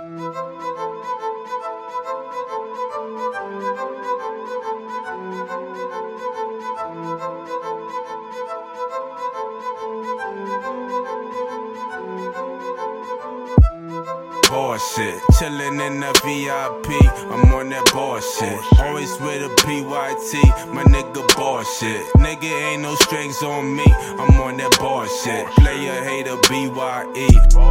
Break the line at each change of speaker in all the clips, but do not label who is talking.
Bullshit, chillin' in the VIP, I'm on that bullshit. Always with a PYT, my nigga bullshit. Nigga ain't no strings on me, I'm on that bullshit. Player hater BYE,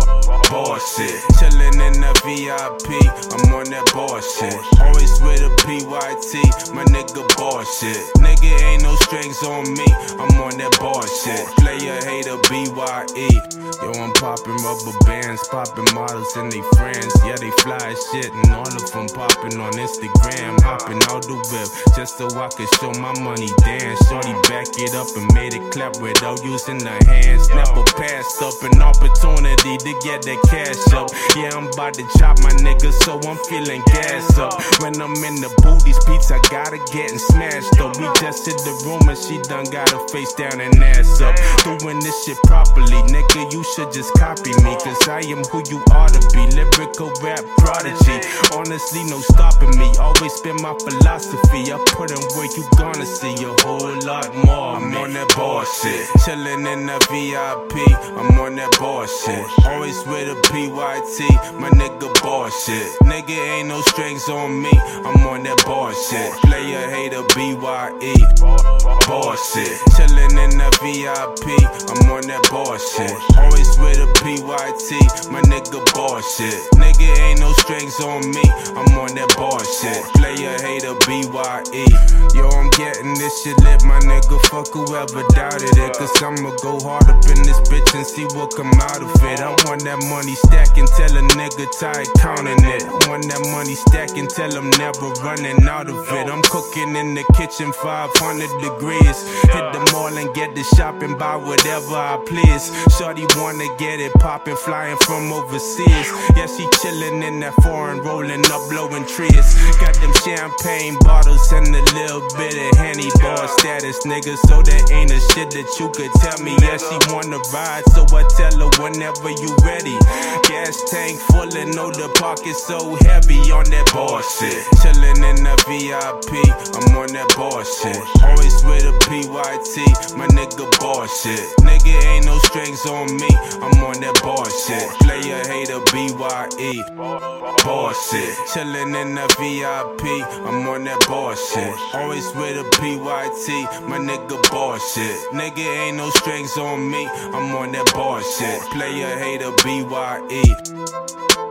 bullshit. Chillin' in the VIP, I'm on that bullshit. Always with a PYT, my nigga bullshit. Nigga ain't no strings on me, I'm on that bullshit. Player hater BYE. Yo, I'm poppin' rubber bands, poppin' models and they friends. Yeah, they fly as shit and all of them poppin' on Instagram. Hoppin' out the whip just so I could show my money dance. Shorty back it up and made it clap without using the hands. Never passed up an opportunity to get that cash up. Yeah, I'm about to chop my nigga, so I'm feeling gas up. When I'm in the booth, these beats I gotta get and smashed up. We just hit the room and she done got her face down and ass up. Doing this shit properly, nigga, you should just copy me, cause I am who you ought to be. Lyrical rap prodigy, honestly no stopping me. Always been my philosophy, I put in where you gonna see a whole lot more. I'm on that bullshit, chillin' in the VIP, I'm on that bullshit. Always with a PYT, my nigga bullshit. Nigga ain't no strings on me, I'm on that bullshit. Player hater BYE, bullshit. Chillin' in the VIP, I'm on that bullshit. Always with a PYT, my nigga bullshit. Nigga ain't no strings on me, I'm on that bullshit. Player hater BYE. Yo, I'm getting this shit lit, my nigga. Fuck whoever doubted it, cause I'ma go hard up in this bitch and see what come out of it. I want that money stacking till a nigga tired counting it. I want that money stacking till I'm never running out of it. I'm cooking in the kitchen 500 degrees. Hit the mall and get the shopping, buy whatever I please. Shorty wanna get it poppin', flying from overseas. Yeah, she chillin' in that foreign, rolling up, blowing trees. Got them champagne bottles and a little bit of Henny bar status, nigga. So there ain't a shit that you could tell me. Yeah, she wanna ride, so I tell her whenever you ready. Gas tank full and know the pocket so heavy on that bullshit. Chillin' in the VIP, I'm on that bullshit. Always with a PYT, my nigga bullshit. Nigga ain't no strings on me, I'm on that bullshit. Player hater BYE, bullshit. Chillin' in the VIP, I'm on that bullshit. Always with a PYT, my nigga bullshit. Nigga ain't no strings on me, I'm on that bullshit. Player hater BYE.